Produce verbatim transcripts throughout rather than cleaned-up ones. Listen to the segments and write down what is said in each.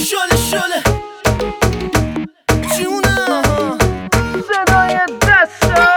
شله شله جونه صدای دسته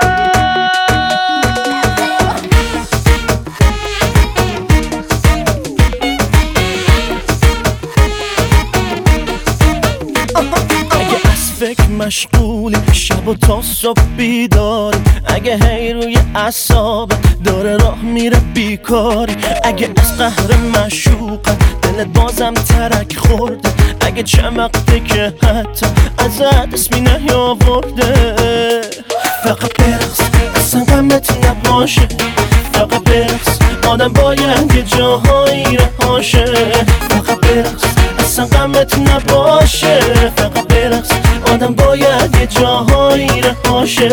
اگه از فکر مشغولی شب و تا صبح بیداری، اگه هی روی اعصابت داره راه میره بیکاری، اگه از قهر معشوقت دلت بازم ترک خورده، اگه چمقته که حتی ازت اسمی نیاورده، فقط برقص اصلا غمت نباشه، فقط برقص آدم باید یه جاهایی رهاشه، فقط برقص اصلا غمت نباشه، فقط برقص آدم باید یه جاهایی رهاشه.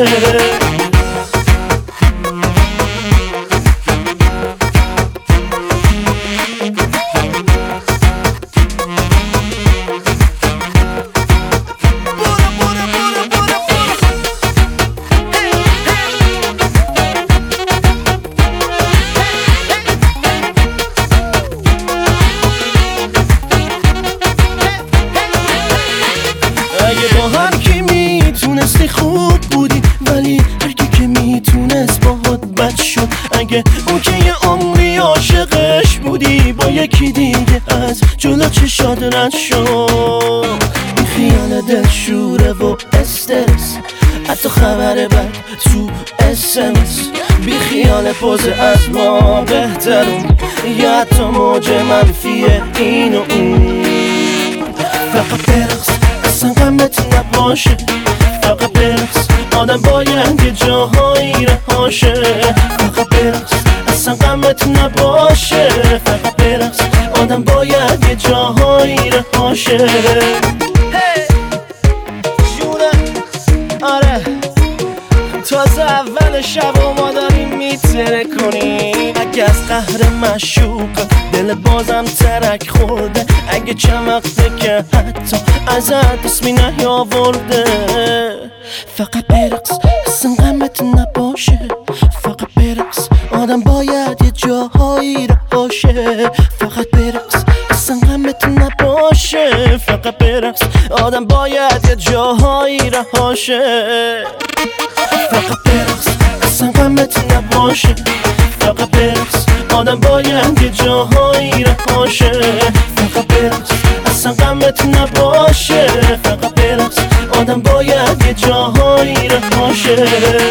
اگه با هر کی میتونستی خوب بودی، ولی هر کی که میتونست باهات بد شد، اگه اون که یه عمری عاشقش بودی با یکی دیگه از جلو چشات رد شد، این خیال دلشوره و استرس، حتی خبر بد تو اسمس، بی خیال پوز از ما بهترون، یا حتی موج منفی این و اون، فقط برقص اصلا غمت نباشه، فقط برقص آدم باید یه جاهایی رهاشه، فقط برقص اصلا غمت نباشه، فقط برقص آدم باید یه جاهایی رهاشه. جونه آره تازه اول شب و ما داریم میتره کنیم، اگه از قهر معشوق دل بازم ترک خورده، اگه چمقته که حتی ازت اسمی نیاورده، فقط برقص اصلا غمت نباشه، فقط برقص آدم باید یه جاهایی رهاشه، فقط برقص اصلا غمت نباشه، فقط برقص آدم باید یه جاهایی رهاشه، فقط برقص اصلا غمت نباشه، فقط برقص آدم باید یه جاهایی رهاشه، فقط برقص اصلا غمت نباشه، فقط برقص آدم باید یه جاهایی رهاشه.